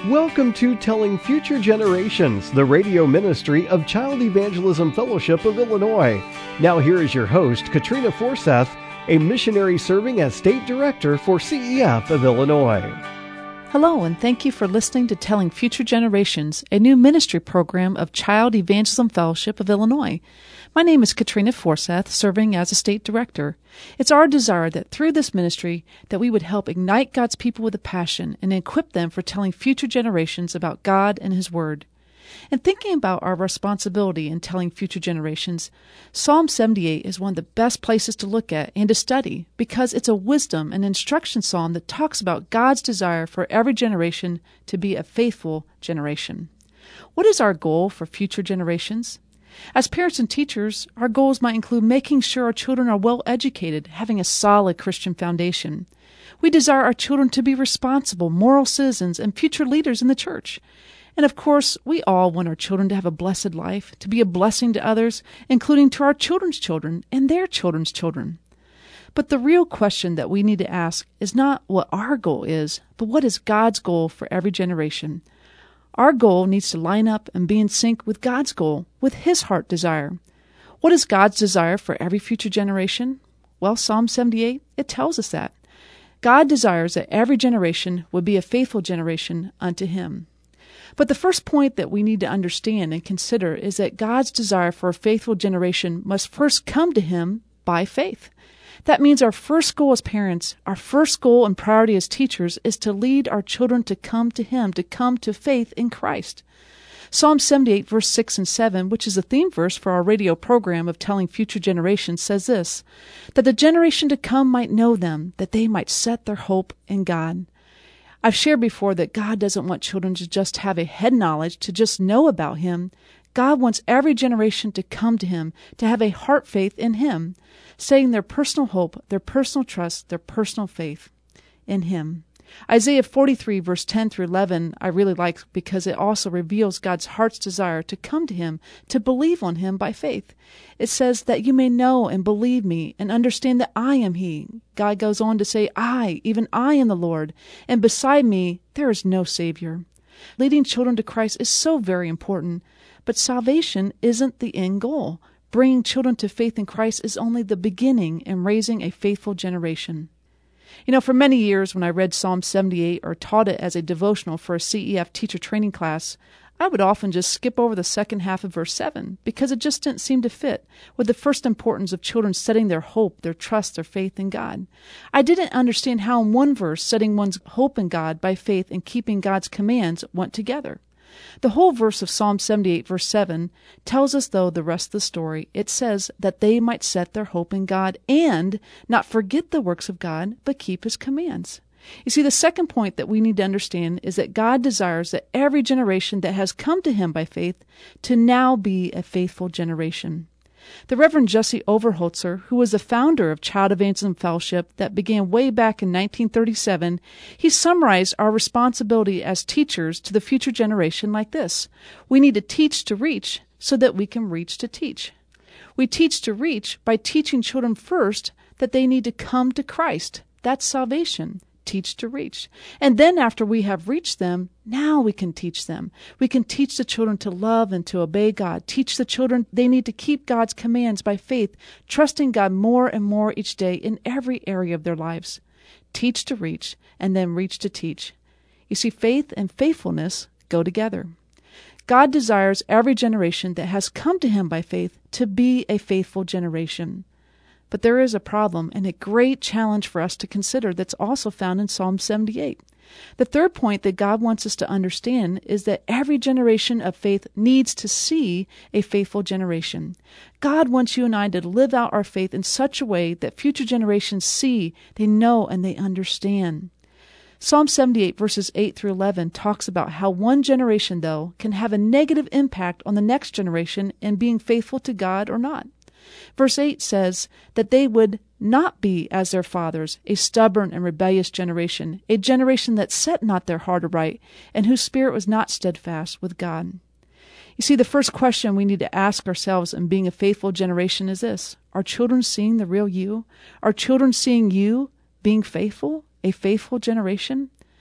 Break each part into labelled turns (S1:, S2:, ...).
S1: Welcome to Telling Future Generations, the radio ministry of Child Evangelism Fellowship of Illinois. Now here is your host, Katrina Forseth, a missionary serving as State Director for CEF of Illinois.
S2: Hello, and thank you for listening to Telling Future Generations, a new ministry program of Child Evangelism Fellowship of Illinois. My name is Katrina Forseth, serving as a State Director. It's our desire that through this ministry that we would help ignite God's people with a passion and equip them for telling future generations about God and His Word. In thinking about our responsibility in telling future generations, Psalm 78 is one of the best places to look at and to study because it's a wisdom and instruction psalm that talks about God's desire for every generation to be a faithful generation. What is our goal for future generations? As parents and teachers, our goals might include making sure our children are well educated, having a solid Christian foundation. We desire our children to be responsible, moral citizens, and future leaders in the church. And of course, we all want our children to have a blessed life, to be a blessing to others, including to our children's children and their children's children. But the real question that we need to ask is not what our goal is, but what is God's goal for every generation? Our goal needs to line up and be in sync with God's goal, with His heart desire. What is God's desire for every future generation? Well, Psalm 78, it tells us that. God desires that every generation would be a faithful generation unto Him. But the first point that we need to understand and consider is that God's desire for a faithful generation must first come to Him by faith. That means our first goal as parents, our first goal and priority as teachers is to lead our children to come to Him, to come to faith in Christ. Psalm 78, verse 6 and 7, which is the theme verse for our radio program of Telling Future Generations, says this, that the generation to come might know them, that they might set their hope in God. I've shared before that God doesn't want children to just have a head knowledge, to just know about Him. God wants every generation to come to Him, to have a heart faith in Him, saying their personal hope, their personal trust, their personal faith in Him. Isaiah 43, verse 10 through 11, I really like because it also reveals God's heart's desire to come to Him, to believe on Him by faith. It says that you may know and believe me and understand that I am He. God goes on to say, even I am the Lord, and beside me there is no Savior. Leading children to Christ is so very important, but salvation isn't the end goal. Bringing children to faith in Christ is only the beginning in raising a faithful generation. You know, for many years when I read Psalm 78 or taught it as a devotional for a CEF teacher training class, I would often just skip over the second half of verse 7 because it just didn't seem to fit with the first importance of children setting their hope, their trust, their faith in God. I didn't understand how in one verse setting one's hope in God by faith and keeping God's commands went together. The whole verse of Psalm 78, verse 7, tells us, though, the rest of the story. It says that they might set their hope in God and not forget the works of God, but keep His commands. You see, the second point that we need to understand is that God desires that every generation that has come to Him by faith to now be a faithful generation. The Reverend Jesse Overholtzer, who was the founder of Child Evangelism Fellowship that began way back in 1937, he summarized our responsibility as teachers to the future generation like this. We need to teach to reach so that we can reach to teach. We teach to reach by teaching children first that they need to come to Christ. That's salvation. Teach to reach. And then after we have reached them, now we can teach them. We can teach the children to love and to obey God. Teach the children they need to keep God's commands by faith, trusting God more and more each day in every area of their lives. Teach to reach, and then reach to teach. You see, faith and faithfulness go together. God desires every generation that has come to Him by faith to be a faithful generation. But there is a problem and a great challenge for us to consider that's also found in Psalm 78. The third point that God wants us to understand is that every generation of faith needs to see a faithful generation. God wants you and I to live out our faith in such a way that future generations see, they know, and they understand. Psalm 78, verses 8 through 11, talks about how one generation, though, can have a negative impact on the next generation in being faithful to God or not. Verse 8 says that they would not be as their fathers, a stubborn and rebellious generation, a generation that set not their heart aright, and whose spirit was not steadfast with God. You see, the first question we need to ask ourselves in being a faithful generation is this: are children seeing the real you? Are children seeing you being faithful, a faithful generation?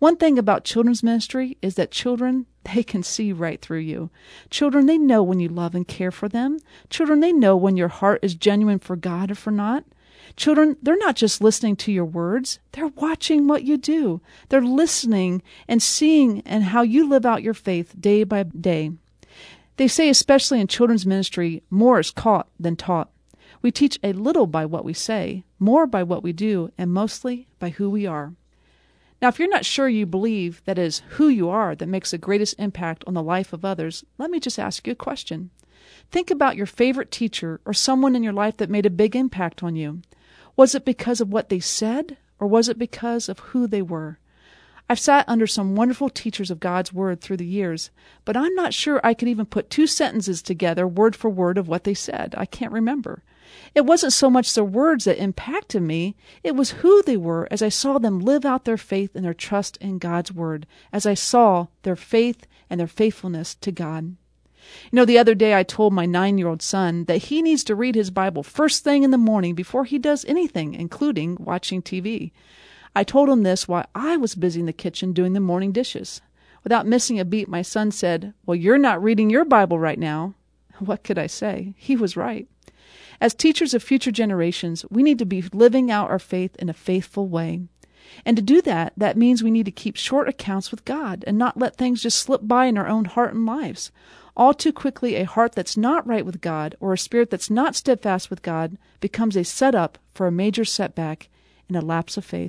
S2: One thing about children's ministry is that children, they can see right through you. Children, they know when you love and care for them. Children, they know when your heart is genuine for God or for not. Children, they're not just listening to your words. They're watching what you do. They're listening and seeing and how you live out your faith day by day. They say, especially in children's ministry, more is caught than taught. We teach a little by what we say, more by what we do, and mostly by who we are. Now, if you're not sure you believe that it is who you are that makes the greatest impact on the life of others, let me just ask you a question. Think about your favorite teacher or someone in your life that made a big impact on you. Was it because of what they said, or was it because of who they were? I've sat under some wonderful teachers of God's Word through the years, but I'm not sure I could even put 2 sentences together word for word of what they said. I can't remember. It wasn't so much the words that impacted me, it was who they were as I saw them live out their faith and their trust in God's Word, as I saw their faith and their faithfulness to God. You know, the other day I told my 9-year-old son that he needs to read his Bible first thing in the morning before he does anything, including watching TV. I told him this while I was busy in the kitchen doing the morning dishes. Without missing a beat, my son said, "Well, you're not reading your Bible right now." What could I say? He was right. As teachers of future generations, we need to be living out our faith in a faithful way. And to do that, that means we need to keep short accounts with God and not let things just slip by in our own heart and lives. All too quickly, a heart that's not right with God or a spirit that's not steadfast with God becomes a setup for a major setback and a lapse of faith.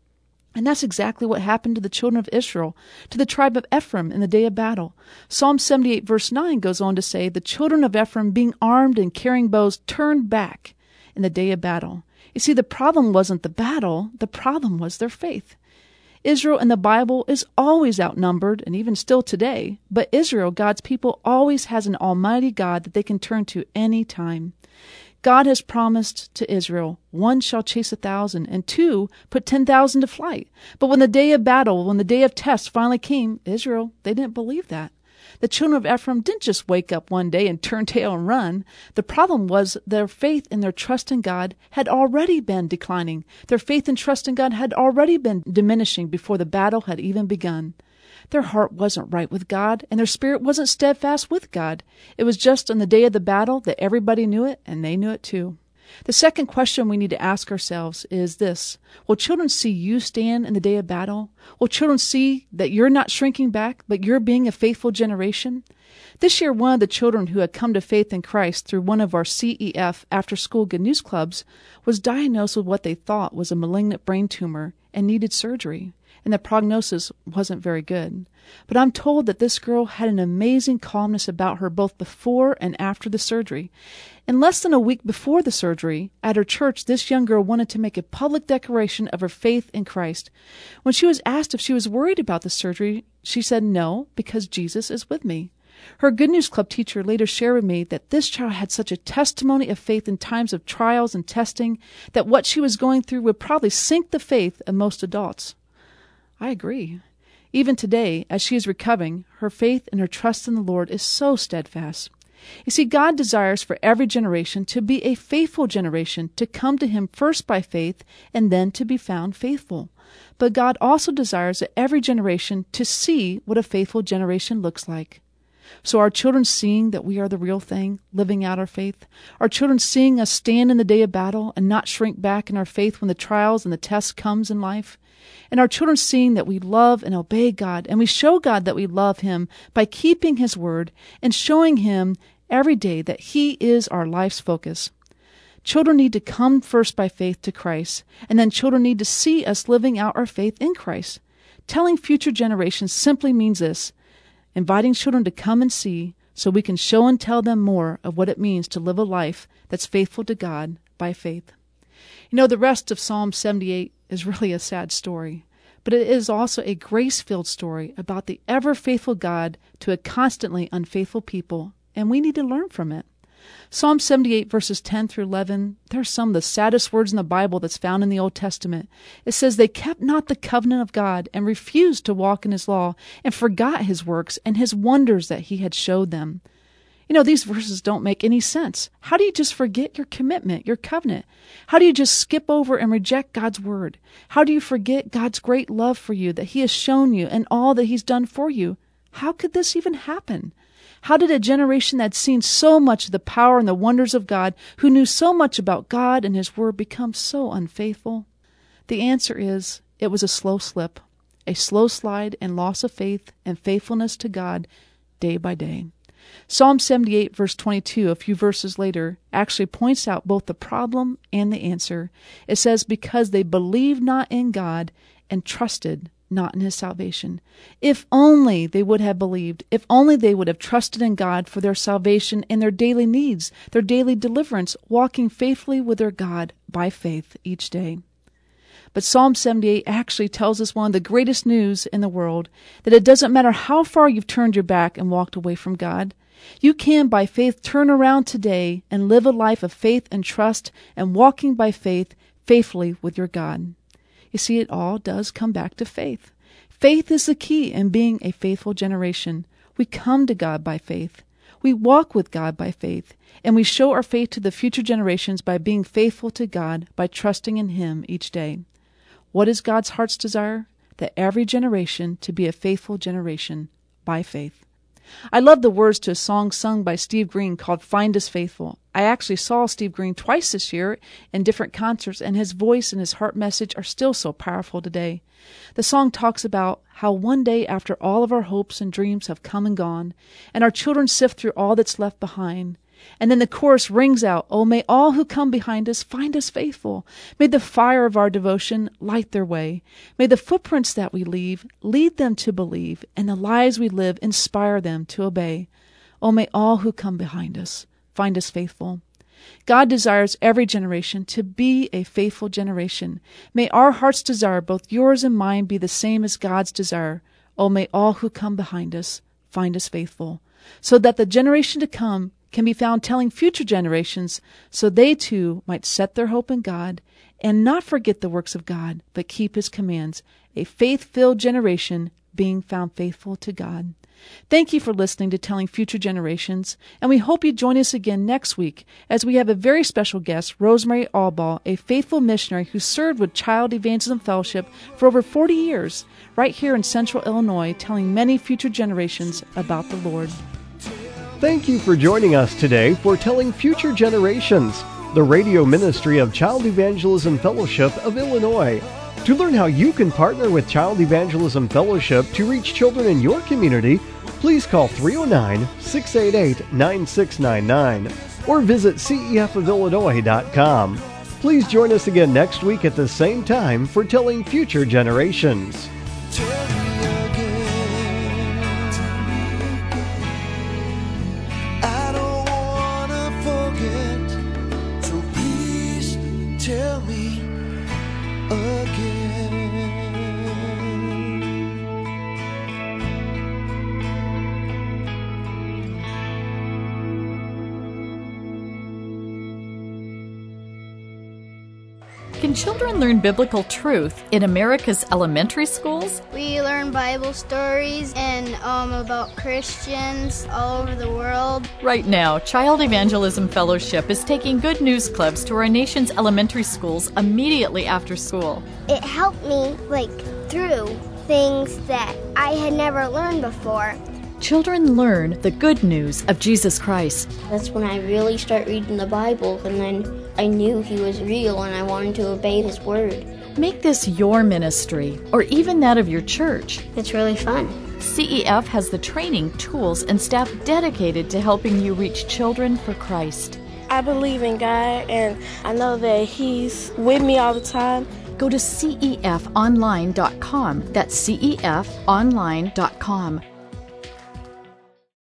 S2: And that's exactly what happened to the children of Israel, to the tribe of Ephraim in the day of battle. Psalm 78 verse 9 goes on to say, "The children of Ephraim, being armed and carrying bows, turned back in the day of battle." You see, the problem wasn't the battle, the problem was their faith. Israel in the Bible is always outnumbered, and even still today, but Israel, God's people, always has an almighty God that they can turn to any time. God has promised to Israel, 1 shall chase 1,000, and 2 put 10,000 to flight. But when the day of battle, when the day of test finally came, Israel, they didn't believe that. The children of Ephraim didn't just wake up one day and turn tail and run. The problem was their faith and their trust in God had already been declining. Their faith and trust in God had already been diminishing before the battle had even begun. Their heart wasn't right with God, and their spirit wasn't steadfast with God. It was just on the day of the battle that everybody knew it, and they knew it too. The second question we need to ask ourselves is this: will children see you stand in the day of battle? Will children see that you're not shrinking back, but you're being a faithful generation? This year, one of the children who had come to faith in Christ through one of our CEF after-school Good News Clubs was diagnosed with what they thought was a malignant brain tumor and needed surgery, and the prognosis wasn't very good. But I'm told that this girl had an amazing calmness about her both before and after the surgery. In less than a week before the surgery, at her church, this young girl wanted to make a public declaration of her faith in Christ. When she was asked if she was worried about the surgery, she said no, because Jesus is with me. Her Good News Club teacher later shared with me that this child had such a testimony of faith in times of trials and testing that what she was going through would probably sink the faith of most adults. I agree. Even today, as she is recovering, her faith and her trust in the Lord is so steadfast. You see, God desires for every generation to be a faithful generation, to come to Him first by faith and then to be found faithful. But God also desires that every generation to see what a faithful generation looks like. So are children seeing that we are the real thing, living out our faith? Are children seeing us stand in the day of battle and not shrink back in our faith when the trials and the tests comes in life? And our children seeing that we love and obey God, and we show God that we love Him by keeping His word and showing Him every day that He is our life's focus. Children need to come first by faith to Christ, and then children need to see us living out our faith in Christ. Telling future generations simply means this: inviting children to come and see so we can show and tell them more of what it means to live a life that's faithful to God by faith. You know, the rest of Psalm 78 is really a sad story, but it is also a grace-filled story about the ever-faithful God to a constantly unfaithful people, and we need to learn from it. Psalm 78 verses 10 through 11, they're some of the saddest words in the Bible that's found in the Old Testament. It says, "They kept not the covenant of God and refused to walk in His law and forgot His works and His wonders that He had showed them." These verses don't make any sense. How do you just forget your commitment, your covenant? How do you just skip over and reject God's word? How do you forget God's great love for you that he has shown you and all that he's done for you? How could this even happen? How did a generation that had seen so much of the power and the wonders of God, who knew so much about God and his word, become so unfaithful? The answer is, it was a slow slip, a slow slide and loss of faith and faithfulness to God day by day. Psalm 78, verse 22, a few verses later, actually points out both the problem and the answer. It says, because they believed not in God and trusted not in his salvation. If only they would have believed, if only they would have trusted in God for their salvation and their daily needs, their daily deliverance, walking faithfully with their God by faith each day. But Psalm 78 actually tells us one of the greatest news in the world, that it doesn't matter how far you've turned your back and walked away from God. You can, by faith, turn around today and live a life of faith and trust and walking by faith faithfully with your God. You see, it all does come back to faith. Faith is the key in being a faithful generation. We come to God by faith. We walk with God by faith, and we show our faith to the future generations by being faithful to God, by trusting in him each day. What is God's heart's desire? That every generation to be a faithful generation by faith. I love the words to a song sung by Steve Green called Find Us Faithful. I actually saw Steve Green twice this year in different concerts, and his voice and his heart message are still so powerful today. The song talks about how one day after all of our hopes and dreams have come and gone, and our children sift through all that's left behind, and then the chorus rings out, oh, may all who come behind us find us faithful. May the fire of our devotion light their way. May the footprints that we leave lead them to believe, and the lives we live inspire them to obey. Oh, may all who come behind us find us faithful. God desires every generation to be a faithful generation. May our heart's desire, both yours and mine, be the same as God's desire. Oh, may all who come behind us find us faithful, so that the generation to come can be found telling future generations, so they too might set their hope in God and not forget the works of God, but keep his commands, a faith-filled generation being found faithful to God. Thank you for listening to Telling Future Generations, and we hope you join us again next week as we have a very special guest, Rosemary Allball, a faithful missionary who served with Child Evangelism Fellowship for over 40 years, right here in Central Illinois, telling many future generations about the Lord.
S1: Thank you for joining us today for Telling Future Generations, the radio ministry of Child Evangelism Fellowship of Illinois. To learn how you can partner with Child Evangelism Fellowship to reach children in your community, please call 309-688-9699 or visit cefofillinois.com. Please join us again next week at the same time for Telling Future Generations.
S3: Tell me again.
S4: Can children learn biblical truth in America's elementary schools?
S5: We learn Bible stories and about Christians all over the world.
S4: Right now, Child Evangelism Fellowship is taking Good News Clubs to our nation's elementary schools immediately after school.
S6: It helped me through things that I had never learned before.
S4: Children learn the good news of Jesus Christ.
S7: That's when I really start reading the Bible, and then I knew he was real and I wanted to obey his word.
S4: Make this your ministry, or even that of your church.
S7: It's really fun.
S4: CEF has the training, tools, and staff dedicated to helping you reach children for Christ.
S8: I believe in God, and I know that he's with me all the time.
S4: Go to cefonline.com. That's cefonline.com.